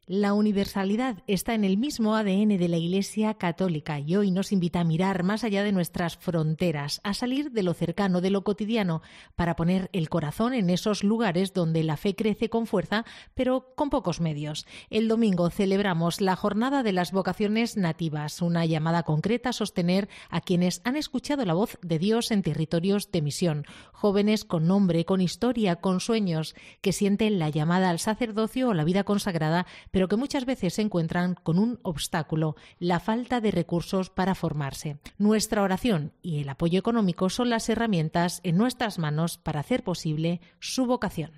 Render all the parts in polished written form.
La universalidad está en el mismo ADN de la Iglesia Católica y hoy nos invita a mirar más allá de nuestras fronteras, a salir de lo cercano, de lo cotidiano, para poner el corazón en esos lugares donde la fe crece con fuerza, pero con pocos medios. El domingo celebramos la Jornada de las Vocaciones Nativas, una llamada concreta a sostener a quienes han escuchado la voz de Dios en territorios de misión, jóvenes con nombre, con historia, con sueños, que sienten la llamada al sacerdocio o la vida consagrada, pero que muchas veces se encuentran con un obstáculo, la falta de recursos para formarse. Nuestra oración y el apoyo económico son las herramientas en nuestras manos para hacer posible su vocación.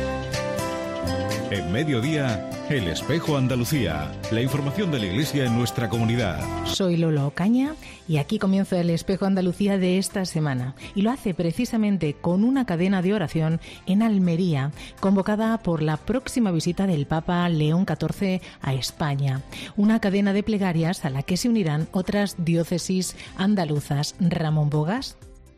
En Mediodía, El Espejo Andalucía, la información de la Iglesia en nuestra comunidad. Soy Lola Ocaña y aquí comienzo El Espejo Andalucía de esta semana. Y lo hace precisamente con una cadena de oración en Almería, convocada por la próxima visita del Papa León XIV a España. Una cadena de plegarias a la que se unirán otras diócesis andaluzas. Ramón Bogas.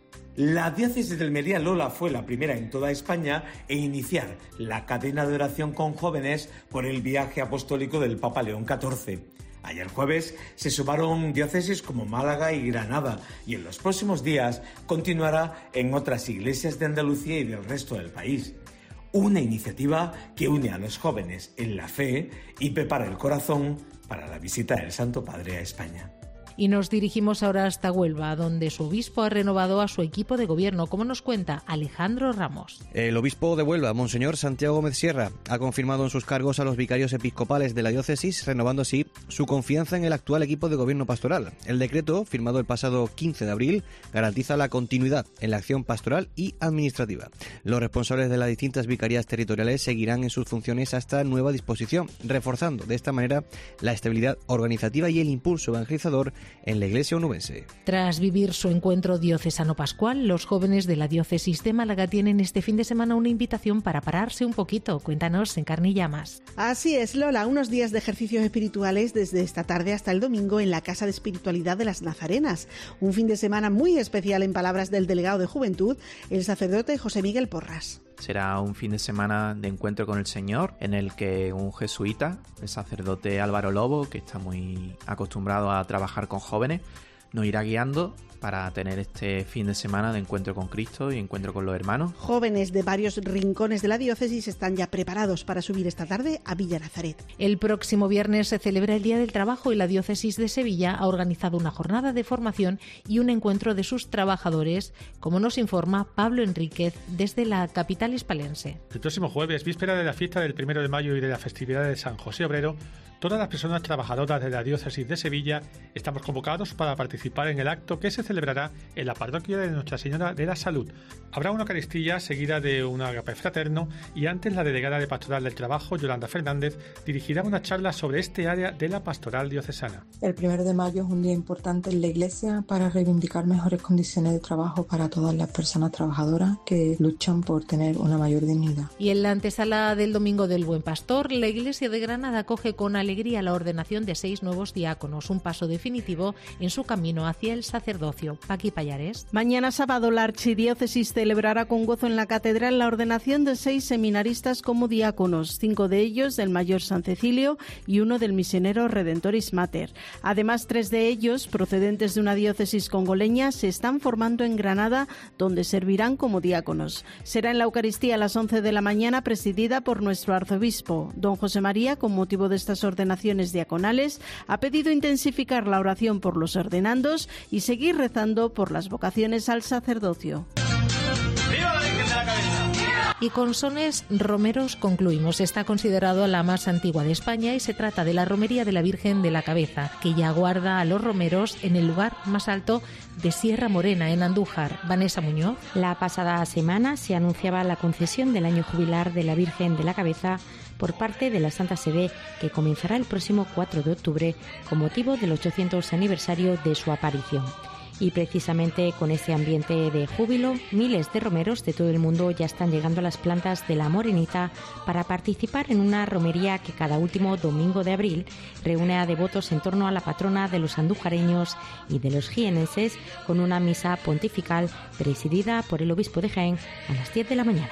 La diócesis de Almería, Lola, fue la primera en toda España en iniciar la cadena de oración con jóvenes por el viaje apostólico del Papa León XIV. Ayer jueves se sumaron diócesis como Málaga y Granada y en los próximos días continuará en otras iglesias de Andalucía y del resto del país. Una iniciativa que une a los jóvenes en la fe y prepara el corazón para la visita del Santo Padre a España. Y nos dirigimos ahora hasta Huelva, donde su obispo ha renovado a su equipo de gobierno, como nos cuenta Alejandro Ramos. El obispo de Huelva, Monseñor Santiago Gómez Sierra, ha confirmado en sus cargos a los vicarios episcopales de la diócesis, renovando así su confianza en el actual equipo de gobierno pastoral. El decreto, firmado el pasado 15 de abril, garantiza la continuidad en la acción pastoral y administrativa. Los responsables de las distintas vicarías territoriales seguirán en sus funciones hasta nueva disposición, reforzando de esta manera la estabilidad organizativa y el impulso evangelizador en la iglesia onubense. Tras vivir su encuentro diocesano pascual, los jóvenes de la diócesis de Málaga tienen este fin de semana una invitación para pararse un poquito. Cuéntanos en Carne y Llamas. Así es, Lola, unos días de ejercicios espirituales desde esta tarde hasta el domingo en la Casa de Espiritualidad de las Nazarenas. Un fin de semana muy especial en palabras del delegado de Juventud, el sacerdote José Miguel Porras. Será un fin de semana de encuentro con el Señor, en el que un jesuita, el sacerdote Álvaro Lobo, que está muy acostumbrado a trabajar con jóvenes, nos irá guiando para tener este fin de semana de encuentro con Cristo y encuentro con los hermanos. Jóvenes de varios rincones de la diócesis están ya preparados para subir esta tarde a Villa Nazaret. El próximo viernes se celebra el Día del Trabajo y la diócesis de Sevilla ha organizado una jornada de formación y un encuentro de sus trabajadores, como nos informa Pablo Enríquez desde la capital hispalense. El próximo jueves, víspera de la fiesta del 1 de mayo y de la festividad de San José Obrero, todas las personas trabajadoras de la diócesis de Sevilla estamos convocados para participar en el acto que se celebrará en la parroquia de Nuestra Señora de la Salud. Habrá una Eucaristía seguida de un agape fraterno y antes la delegada de Pastoral del Trabajo, Yolanda Fernández, dirigirá una charla sobre este área de la pastoral diocesana. El 1 de mayo es un día importante en la Iglesia para reivindicar mejores condiciones de trabajo para todas las personas trabajadoras que luchan por tener una mayor dignidad. Y en la antesala del Domingo del Buen Pastor, la Iglesia de Granada acoge con alegría la ordenación de 6 nuevos diáconos, un paso definitivo en su camino hacia el sacerdocio. Paqui Pallares. Mañana sábado la Archidiócesis celebrará con gozo en la Catedral la ordenación de 6 seminaristas como diáconos, 5 de ellos del Mayor San Cecilio y 1 del Misionero Redentoris Mater. Además, 3 de ellos, procedentes de una diócesis congoleña, se están formando en Granada, donde servirán como diáconos. Será en la Eucaristía a las 11 de la mañana, presidida por nuestro arzobispo. Don José María, con motivo de estas ordenaciones diaconales, ha pedido intensificar la oración por los ordenandos y seguir rezando por las vocaciones al sacerdocio. ¡Viva la Virgen de la Cabeza! Y con sones romeros concluimos. Está considerado la más antigua de España y se trata de la romería de la Virgen de la Cabeza, que ya guarda a los romeros en el lugar más alto de Sierra Morena, en Andújar. Vanessa Muñoz. La pasada semana se anunciaba la concesión del año jubilar de la Virgen de la Cabeza por parte de la Santa Sede, que comenzará el próximo 4 de octubre con motivo del 800 aniversario de su aparición. Y precisamente con ese ambiente de júbilo, miles de romeros de todo el mundo ya están llegando a las plantas de la Morenita para participar en una romería que cada último domingo de abril reúne a devotos en torno a la patrona de los andujareños y de los jienenses, con una misa pontifical presidida por el obispo de Jaén a las 10 de la mañana.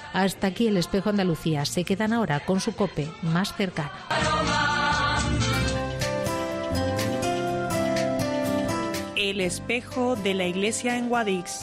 Hasta aquí el Espejo Andalucía. Se quedan ahora con su COPE más cercana. El espejo de la iglesia en Guadix.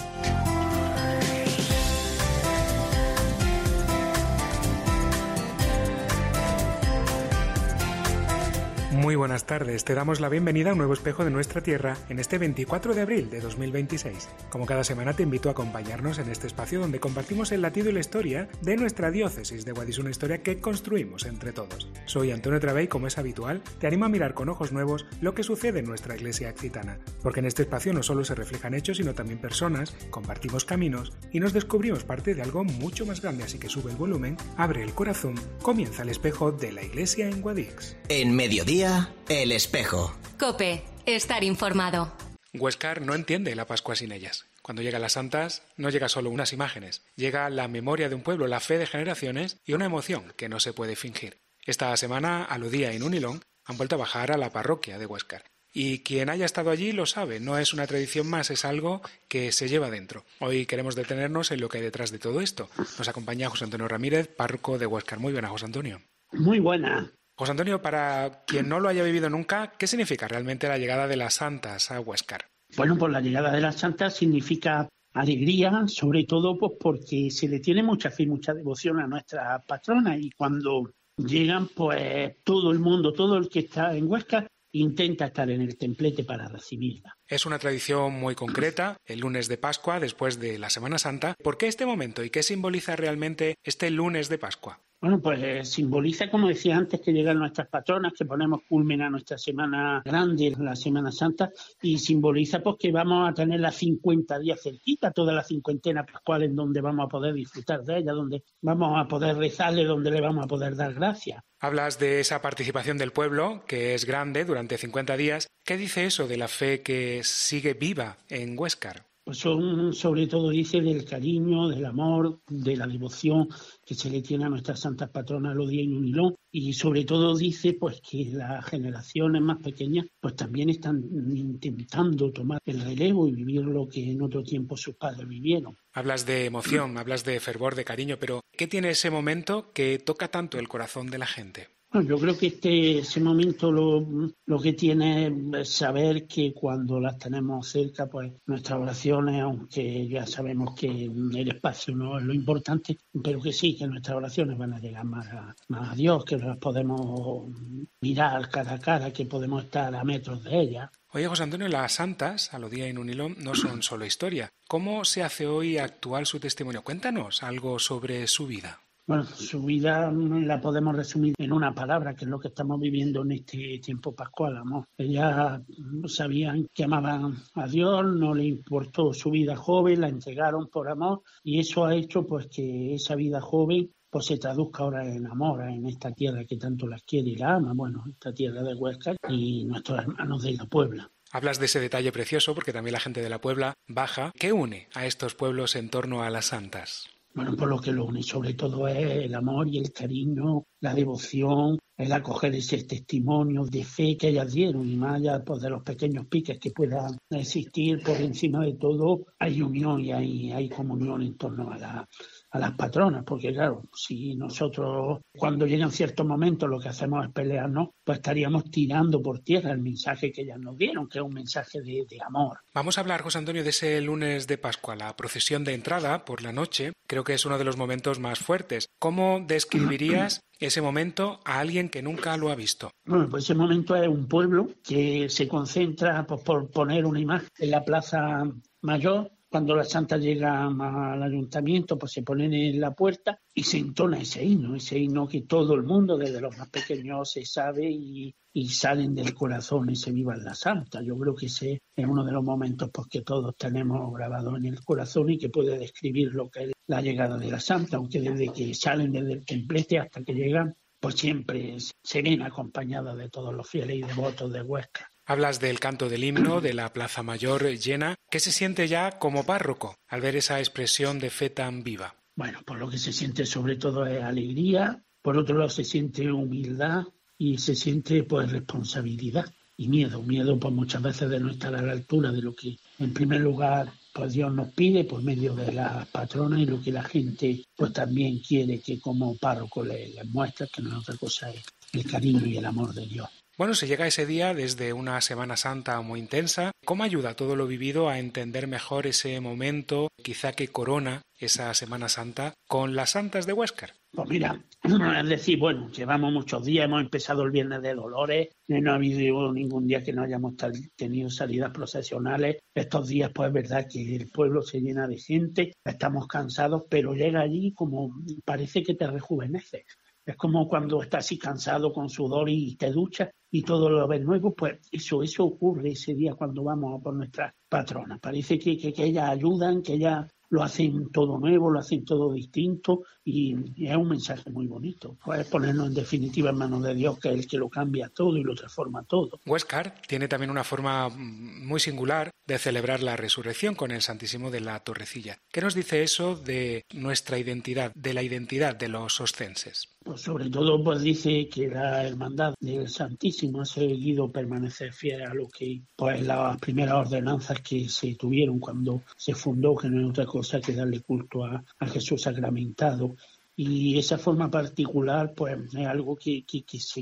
Muy buenas tardes, te damos la bienvenida a un nuevo espejo de nuestra tierra en este 24 de abril de 2026. Como cada semana te invito a acompañarnos en este espacio donde compartimos el latido y la historia de nuestra diócesis de Guadix, una historia que construimos entre todos. Soy Antonio Trabé y como es habitual, te animo a mirar con ojos nuevos lo que sucede en nuestra iglesia accitana, porque en este espacio no solo se reflejan hechos sino también personas, compartimos caminos y nos descubrimos parte de algo mucho más grande, así que sube el volumen, abre el corazón, comienza el espejo de la iglesia en Guadix. En mediodía, el espejo. COPE, estar informado. Huéscar no entiende la Pascua sin ellas. Cuando llegan las santas, no llega solo unas imágenes, llega la memoria de un pueblo, la fe de generaciones y una emoción que no se puede fingir. Esta semana, Aludía y Nunilón han vuelto a bajar a la parroquia de Huéscar. Y quien haya estado allí lo sabe, no es una tradición más, es algo que se lleva dentro. Hoy queremos detenernos en lo que hay detrás de todo esto. Nos acompaña José Antonio Ramírez, párroco de Huéscar. Muy buena, José Antonio. Muy buena. José Antonio, para quien no lo haya vivido nunca, ¿qué significa realmente la llegada de las santas a Huéscar? Bueno, pues la llegada de las santas significa alegría, sobre todo pues porque se le tiene mucha fe y mucha devoción a nuestra patrona, y cuando llegan, pues todo el mundo, todo el que está en Huéscar, intenta estar en el templete para recibirla. Es una tradición muy concreta, el lunes de Pascua, después de la Semana Santa. ¿Por qué este momento y qué simboliza realmente este lunes de Pascua? Bueno, pues simboliza, como decía antes, que llegan nuestras patronas, que ponemos culmen a nuestra semana grande, la Semana Santa, y simboliza pues que vamos a tener las 50 días cerquita, toda la cincuentena pascual en donde vamos a poder disfrutar de ella, donde vamos a poder rezarle, donde le vamos a poder dar gracias. Hablas de esa participación del pueblo, que es grande, durante 50 días. ¿Qué dice eso de la fe que sigue viva en Huéscar? Pues sobre todo dice del cariño, del amor, de la devoción que se le tiene a nuestras santas patronas Aludía y Nunilón, y sobre todo dice pues que las generaciones más pequeñas pues también están intentando tomar el relevo y vivir lo que en otro tiempo sus padres vivieron. Hablas de emoción, hablas de fervor, de cariño, pero ¿qué tiene ese momento que toca tanto el corazón de la gente? Bueno, yo creo que ese momento lo que tiene es saber que cuando las tenemos cerca, pues nuestras oraciones, aunque ya sabemos que el espacio no es lo importante, pero que sí, que nuestras oraciones van a llegar más a Dios, que las podemos mirar cara a cara, que podemos estar a metros de ellas. Oye, José Antonio, las santas, Aludía y Nunilón, no son solo historia. ¿Cómo se hace hoy actual su testimonio? Cuéntanos algo sobre su vida. Bueno, su vida la podemos resumir en una palabra, que es lo que estamos viviendo en este tiempo pascual, amor. Ellas sabían que amaban a Dios, no le importó su vida joven, la entregaron por amor, y eso ha hecho pues que esa vida joven pues se traduzca ahora en amor en esta tierra que tanto las quiere y la ama, bueno, esta tierra de Huéscar y nuestros hermanos de la Puebla. Hablas de ese detalle precioso porque también la gente de la Puebla baja. ¿Qué une a estos pueblos en torno a las santas? Bueno, pues lo que lo une sobre todo es el amor y el cariño, la devoción, el acoger ese testimonio de fe que ellas dieron, y más allá pues, de los pequeños piques que puedan existir, por encima de todo hay unión y hay comunión en torno a las patronas, porque claro, si nosotros cuando llegan ciertos momentos lo que hacemos es pelearnos, pues estaríamos tirando por tierra el mensaje que ellas nos dieron, que es un mensaje de amor. Vamos a hablar, José Antonio, de ese lunes de Pascua, la procesión de entrada por la noche. Creo que es uno de los momentos más fuertes. ¿Cómo describirías ese momento a alguien que nunca lo ha visto? Bueno, pues ese momento es un pueblo que se concentra, pues, por poner una imagen, en la Plaza Mayor. Cuando las santas llegan al ayuntamiento, pues se ponen en la puerta y se entona ese himno que todo el mundo, desde los más pequeños, se sabe y salen del corazón ese Viva la Santa. Yo creo que ese es uno de los momentos pues, que todos tenemos grabado en el corazón y que puede describir lo que es la llegada de la Santa, aunque desde que salen desde el templete hasta que llegan, pues siempre se ven acompañadas de todos los fieles y devotos de Huéscar. Hablas del canto del himno, de la Plaza Mayor llena. ¿Qué se siente ya como párroco al ver esa expresión de fe tan viva? Bueno, pues lo que se siente sobre todo es alegría, por otro lado se siente humildad y se siente pues responsabilidad y miedo pues muchas veces de no estar a la altura de lo que en primer lugar pues Dios nos pide por medio de las patronas y lo que la gente pues también quiere que como párroco les muestre, que no es otra cosa, es el cariño y el amor de Dios. Bueno, se llega ese día desde una Semana Santa muy intensa. ¿Cómo ayuda todo lo vivido a entender mejor ese momento, quizá que corona esa Semana Santa, con las santas de Huéscar? Pues mira, es decir, bueno, llevamos muchos días, hemos empezado el Viernes de Dolores, no ha habido ningún día que no hayamos tenido salidas procesionales. Estos días, pues es verdad que el pueblo se llena de gente, estamos cansados, pero llega allí como parece que te rejuvenece. Es como cuando estás así cansado con sudor y te duchas y todo lo ves nuevo, pues eso ocurre ese día cuando vamos a por nuestras patronas. Parece que ellas ayudan, que ellas lo hacen todo nuevo, lo hacen todo distinto y es un mensaje muy bonito. Pues ponernos en definitiva en manos de Dios, que es el que lo cambia todo y lo transforma todo. Huéscar tiene también una forma muy singular de celebrar la resurrección con el Santísimo de la Torrecilla. ¿Qué nos dice eso de nuestra identidad, de la identidad de los oscenses? Pues sobre todo pues dice que la hermandad del Santísimo ha seguido permanecer fiel a lo que pues las primeras ordenanzas que se tuvieron cuando se fundó, que no es otra cosa que darle culto a Jesús sacramentado. Y esa forma particular pues es algo que se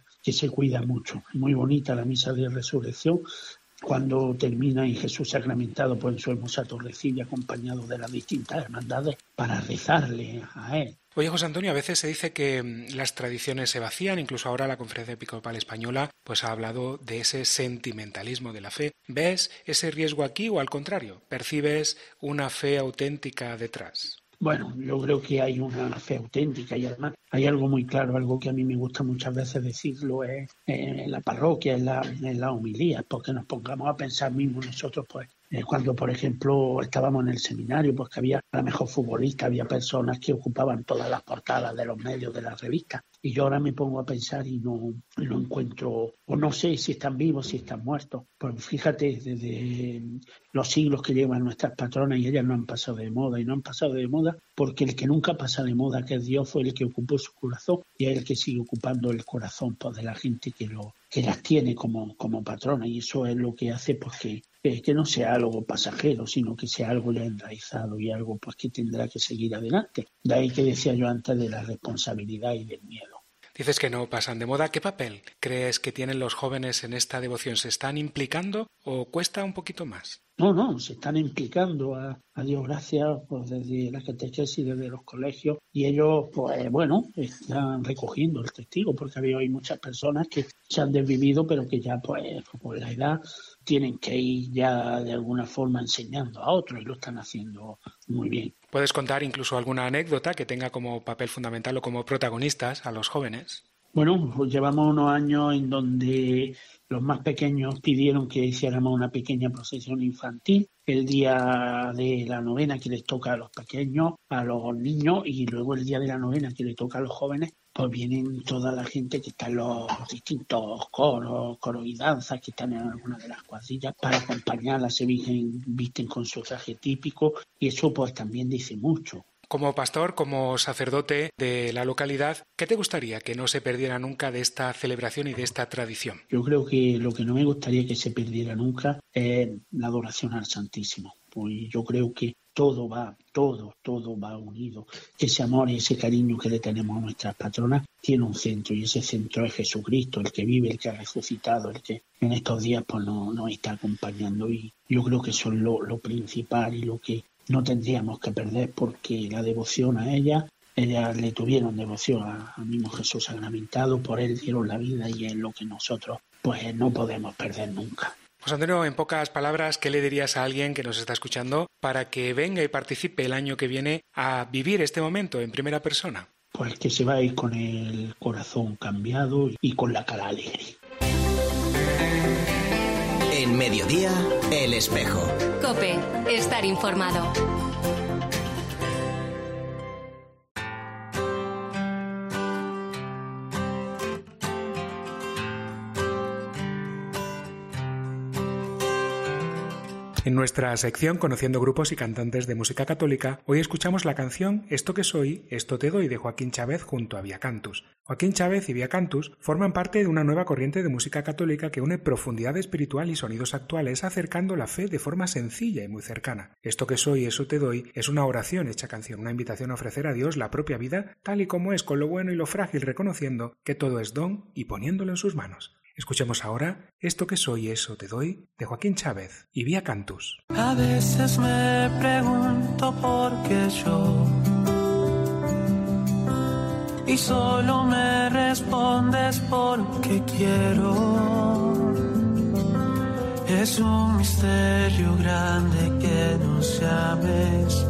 cuida mucho. Es muy bonita la misa de resurrección, cuando termina en Jesús sacramentado pues en su hermosa Torrecilla, acompañado de las distintas hermandades para rezarle a él. Oye, José Antonio, a veces se dice que las tradiciones se vacían, incluso ahora la Conferencia Episcopal Española pues ha hablado de ese sentimentalismo de la fe. ¿Ves ese riesgo aquí o al contrario? ¿Percibes una fe auténtica detrás? Bueno, yo creo que hay una fe auténtica y además hay algo muy claro, algo que a mí me gusta muchas veces decirlo, es en la parroquia, en la homilía, porque nos pongamos a pensar mismo nosotros, pues cuando por ejemplo estábamos en el seminario, pues que había a lo mejor futbolistas, había personas que ocupaban todas las portadas de los medios de las revistas. Y yo ahora me pongo a pensar y no encuentro, o no sé si están vivos, si están muertos. Pues fíjate, desde los siglos que llevan nuestras patronas y ellas no han pasado de moda. Y no han pasado de moda porque el que nunca pasa de moda, que es Dios, fue el que ocupó su corazón y es el que sigue ocupando el corazón pues, de la gente que las tiene como patrona. Y eso es lo que hace pues, que no sea algo pasajero, sino que sea algo ya enraizado y algo pues que tendrá que seguir adelante. De ahí que decía yo antes de la responsabilidad y del miedo. Dices que no pasan de moda. ¿Qué papel crees que tienen los jóvenes en esta devoción? ¿Se están implicando o cuesta un poquito más? No, se están implicando, a Dios gracias, pues desde la catequesis, desde los colegios, y ellos, pues bueno, están recogiendo el testigo, porque hay muchas personas que se han desvivido, pero que ya, pues, por la edad, tienen que ir ya de alguna forma enseñando a otros, y lo están haciendo muy bien. ¿Puedes contar incluso alguna anécdota que tenga como papel fundamental o como protagonistas a los jóvenes? Bueno, pues llevamos unos años en donde los más pequeños pidieron que hiciéramos una pequeña procesión infantil el día de la novena que les toca a los pequeños, a los niños, y luego el día de la novena que le toca a los jóvenes, pues vienen toda la gente que está en los distintos coros y danzas que están en alguna de las cuadrillas para acompañarla, se visten con su traje típico y eso pues también dice mucho. Como pastor, como sacerdote de la localidad, ¿qué te gustaría que no se perdiera nunca de esta celebración y de esta tradición? Yo creo que lo que no me gustaría que se perdiera nunca es la adoración al Santísimo. Pues yo creo que todo va unido. Ese amor y ese cariño que le tenemos a nuestras patronas tiene un centro y ese centro es Jesucristo, el que vive, el que ha resucitado, el que en estos días pues nos está acompañando. Y yo creo que eso es lo principal y lo que no tendríamos que perder, porque la devoción a ellas le tuvieron devoción al mismo Jesús sacramentado, por él dieron la vida y es lo que nosotros pues no podemos perder nunca. José Antonio, en pocas palabras, ¿qué le dirías a alguien que nos está escuchando para que venga y participe el año que viene a vivir este momento en primera persona? Pues que se va a ir con el corazón cambiado y con la cara alegre. En Mediodía, El Espejo. COPE, estar informado. En nuestra sección Conociendo grupos y cantantes de música católica, hoy escuchamos la canción Esto que soy, esto te doy de Joaquín Chávez junto a Vía Cantus. Joaquín Chávez y Vía Cantus forman parte de una nueva corriente de música católica que une profundidad espiritual y sonidos actuales, acercando la fe de forma sencilla y muy cercana. Esto que soy, eso te doy es una oración hecha canción, una invitación a ofrecer a Dios la propia vida tal y como es, con lo bueno y lo frágil, reconociendo que todo es don y poniéndolo en sus manos. Escuchemos ahora Esto que soy, eso te doy, de Joaquín Chávez y Vía Cantus. A veces me pregunto por qué yo, y solo me respondes porque quiero. Es un misterio grande que nos llames,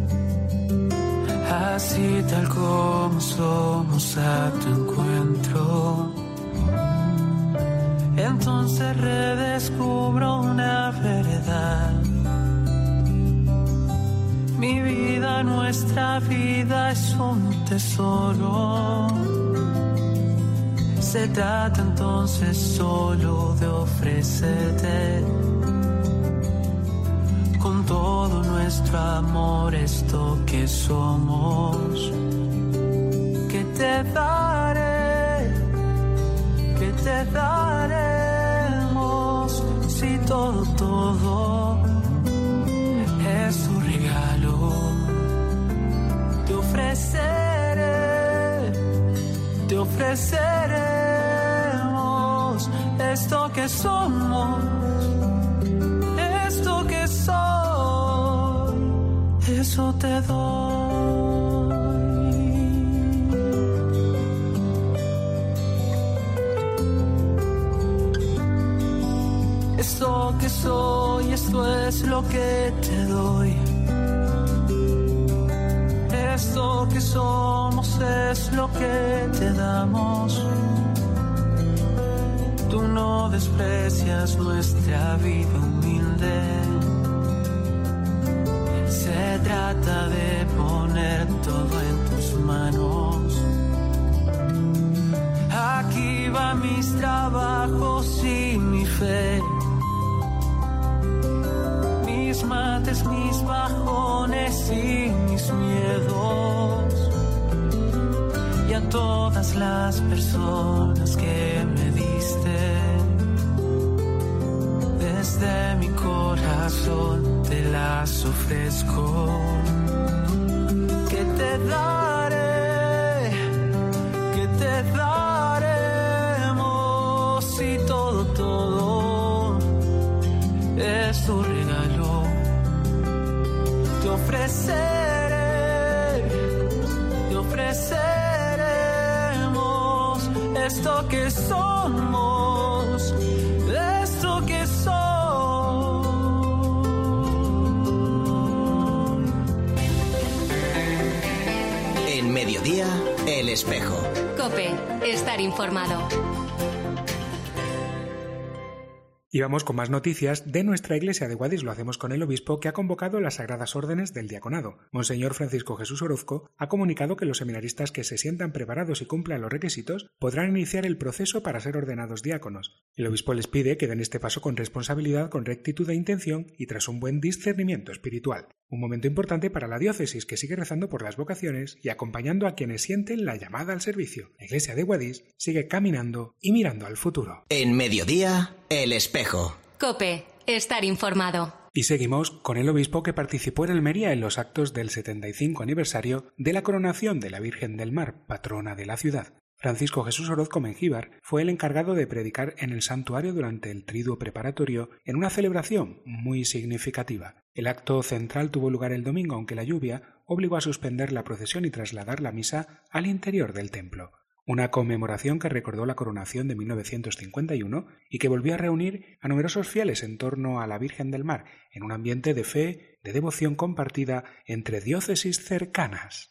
así tal como somos a tu encuentro. Entonces redescubro una verdad. Mi vida, nuestra vida es un tesoro. Se trata entonces solo de ofrecerte con todo nuestro amor esto que somos. Que te daré, que te daremos, si todo es tu regalo. Te ofreceremos esto que somos, esto que soy, eso te doy. Esto que soy, esto es lo que te doy. Esto que somos es lo que te damos. Tú no desprecias nuestra vida humilde. Se trata de poner todo en tus manos. Aquí van mis trabajos y mi fe, mis mates, mis bajones y mis miedos, y a todas las personas que me diste. Desde mi corazón te las ofrezco. Que te daré, que te daremos, y todo es tu regalo. Te ofreceremos esto que somos, esto que soy. En Mediodía, El Espejo. COPE, estar informado. Y vamos con más noticias de nuestra iglesia de Guadix. Lo hacemos con el obispo, que ha convocado las sagradas órdenes del diaconado. Monseñor Francisco Jesús Orozco ha comunicado que los seminaristas que se sientan preparados y cumplan los requisitos podrán iniciar el proceso para ser ordenados diáconos. El obispo les pide que den este paso con responsabilidad, con rectitud de intención y tras un buen discernimiento espiritual. Un momento importante para la diócesis, que sigue rezando por las vocaciones y acompañando a quienes sienten la llamada al servicio. La iglesia de Guadix sigue caminando y mirando al futuro. En Mediodía, El Espejo. COPE, estar informado. Y seguimos con el obispo, que participó en Almería en los actos del 75 aniversario de la coronación de la Virgen del Mar, patrona de la ciudad. Francisco Jesús Orozco Mengíbar fue el encargado de predicar en el santuario durante el triduo preparatorio en una celebración muy significativa. El acto central tuvo lugar el domingo, aunque la lluvia obligó a suspender la procesión y trasladar la misa al interior del templo. Una conmemoración que recordó la coronación de 1951 y que volvió a reunir a numerosos fieles en torno a la Virgen del Mar, en un ambiente de fe, de devoción compartida entre diócesis cercanas.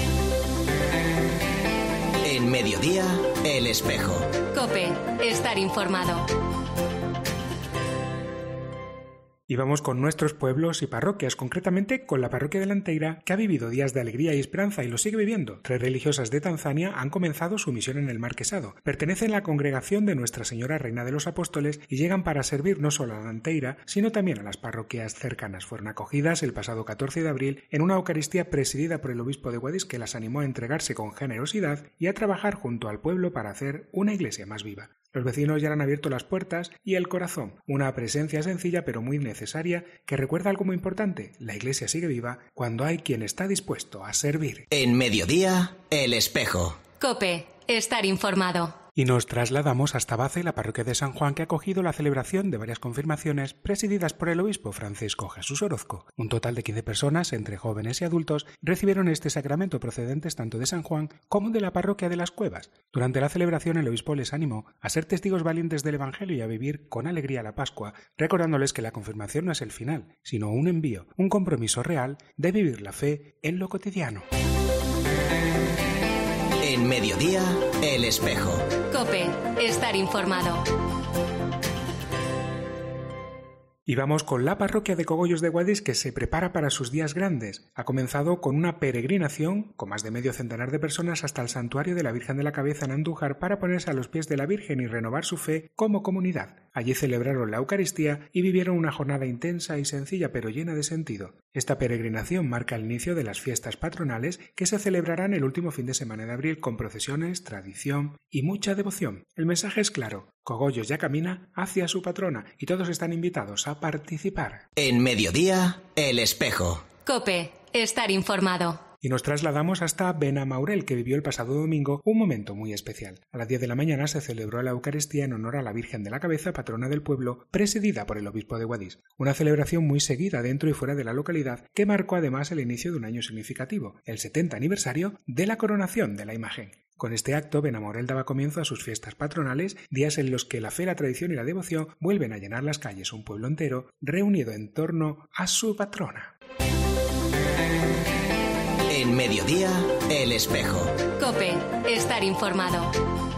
En Mediodía, El Espejo. COPE, estar informado. Y vamos con nuestros pueblos y parroquias, concretamente con la parroquia de Lanteira, que ha vivido días de alegría y esperanza y lo sigue viviendo. 3 religiosas de Tanzania han comenzado su misión en el Marquesado. Pertenecen a la congregación de Nuestra Señora Reina de los Apóstoles y llegan para servir no solo a Lanteira, sino también a las parroquias cercanas. Fueron acogidas el pasado 14 de abril en una Eucaristía presidida por el obispo de Guadix, que las animó a entregarse con generosidad y a trabajar junto al pueblo para hacer una iglesia más viva. Los vecinos ya han abierto las puertas y el corazón, una presencia sencilla pero muy necesaria que recuerda algo muy importante: la iglesia sigue viva cuando hay quien está dispuesto a servir. En Mediodía, El Espejo. COPE, estar informado. Y nos trasladamos hasta Baza, la parroquia de San Juan, que ha acogido la celebración de varias confirmaciones presididas por el obispo Francisco Jesús Orozco. Un total de 15 personas, entre jóvenes y adultos, recibieron este sacramento procedentes tanto de San Juan como de la parroquia de Las Cuevas. Durante la celebración, el obispo les animó a ser testigos valientes del Evangelio y a vivir con alegría la Pascua, recordándoles que la confirmación no es el final, sino un envío, un compromiso real de vivir la fe en lo cotidiano. En Mediodía, El Espejo. COPE, estar informado. Y vamos con la parroquia de Cogollos de Guadix, que se prepara para sus días grandes. Ha comenzado con una peregrinación con más de medio centenar de personas hasta el santuario de la Virgen de la Cabeza en Andújar para ponerse a los pies de la Virgen y renovar su fe como comunidad. Allí celebraron la Eucaristía y vivieron una jornada intensa y sencilla pero llena de sentido. Esta peregrinación marca el inicio de las fiestas patronales que se celebrarán el último fin de semana de abril con procesiones, tradición y mucha devoción. El mensaje es claro: Cogollos ya camina hacia su patrona y todos están invitados a participar. En Mediodía, El Espejo. COPE, estar informado. Y nos trasladamos hasta Benamaurel, que vivió el pasado domingo un momento muy especial. A las 10 de la mañana se celebró la Eucaristía en honor a la Virgen de la Cabeza, patrona del pueblo, presidida por el obispo de Guadix. Una celebración muy seguida dentro y fuera de la localidad, que marcó además el inicio de un año significativo, el 70 aniversario de la coronación de la imagen. Con este acto, Benamaurel daba comienzo a sus fiestas patronales, días en los que la fe, la tradición y la devoción vuelven a llenar las calles, un pueblo entero reunido en torno a su patrona. En Mediodía, El Espejo. COPE, estar informado.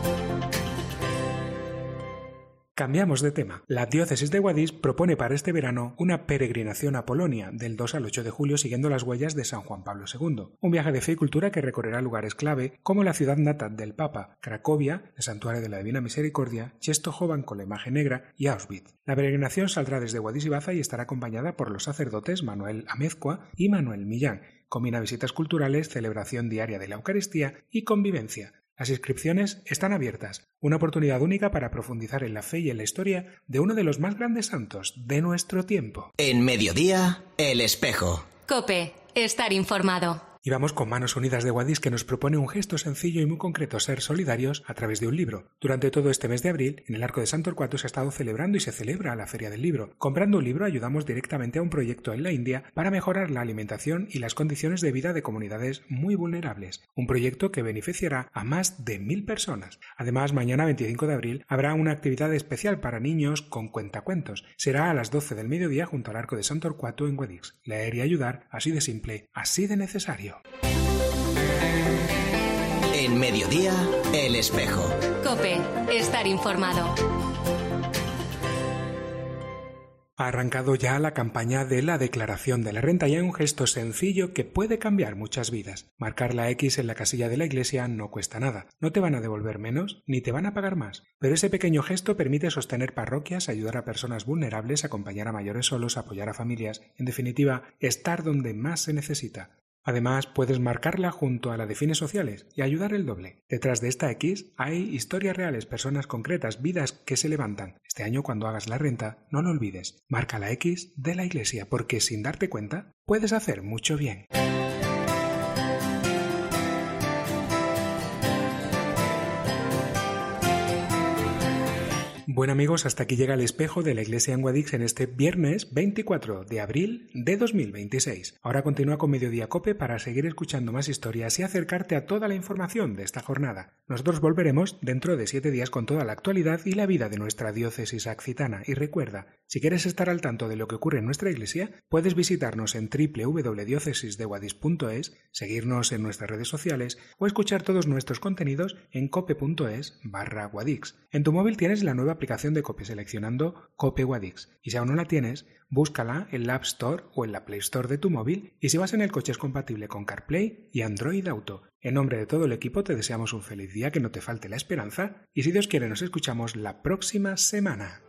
Cambiamos de tema. La diócesis de Guadix propone para este verano una peregrinación a Polonia del 2 al 8 de julio siguiendo las huellas de San Juan Pablo II. Un viaje de fe y cultura que recorrerá lugares clave como la ciudad natal del Papa, Cracovia, el Santuario de la Divina Misericordia, Czestochowa con la imagen negra y Auschwitz. La peregrinación saldrá desde Guadix y Baza y estará acompañada por los sacerdotes Manuel Amezcua y Manuel Millán. Combina visitas culturales, celebración diaria de la Eucaristía y convivencia. Las inscripciones están abiertas, una oportunidad única para profundizar en la fe y en la historia de uno de los más grandes santos de nuestro tiempo. En Mediodía, El Espejo. COPE, estar informado. Y vamos con Manos Unidas de Guadix, que nos propone un gesto sencillo y muy concreto: ser solidarios a través de un libro. Durante todo este mes de abril, en el Arco de San Torcuato se ha estado celebrando y se celebra la Feria del Libro. Comprando un libro ayudamos directamente a un proyecto en la India para mejorar la alimentación y las condiciones de vida de comunidades muy vulnerables. Un proyecto que beneficiará a más de 1000 personas. Además, mañana 25 de abril habrá una actividad especial para niños con cuentacuentos. Será a las 12 del mediodía junto al Arco de San Torcuato en Guadix. Leer y ayudar, así de simple, así de necesario. En Mediodía, El Espejo. COPE, estar informado. Ha arrancado ya la campaña de la declaración de la renta y hay un gesto sencillo que puede cambiar muchas vidas. Marcar la X en la casilla de la iglesia no cuesta nada. No te van a devolver menos ni te van a pagar más. Pero ese pequeño gesto permite sostener parroquias, ayudar a personas vulnerables, acompañar a mayores solos, apoyar a familias, en definitiva, estar donde más se necesita. Además, puedes marcarla junto a la de fines sociales y ayudar el doble. Detrás de esta X hay historias reales, personas concretas, vidas que se levantan. Este año, cuando hagas la renta, no lo olvides. Marca la X de la iglesia, porque sin darte cuenta, puedes hacer mucho bien. Bueno amigos, hasta aquí llega el espejo de la Iglesia en Guadix en este viernes 24 de abril de 2026. Ahora continúa con Mediodía Cope para seguir escuchando más historias y acercarte a toda la información de esta jornada. Nosotros volveremos dentro de 7 días con toda la actualidad y la vida de nuestra diócesis accitana. Y recuerda, si quieres estar al tanto de lo que ocurre en nuestra iglesia, puedes visitarnos en www.diocesisdeguadix.es, seguirnos en nuestras redes sociales o escuchar todos nuestros contenidos en cope.es/guadix. En tu móvil tienes la nueva aplicación de Cope seleccionando Cope Guadix. Y si aún no la tienes, búscala en la App Store o en la Play Store de tu móvil y si vas en el coche es compatible con CarPlay y Android Auto. En nombre de todo el equipo te deseamos un feliz día, que no te falte la esperanza y si Dios quiere nos escuchamos la próxima semana.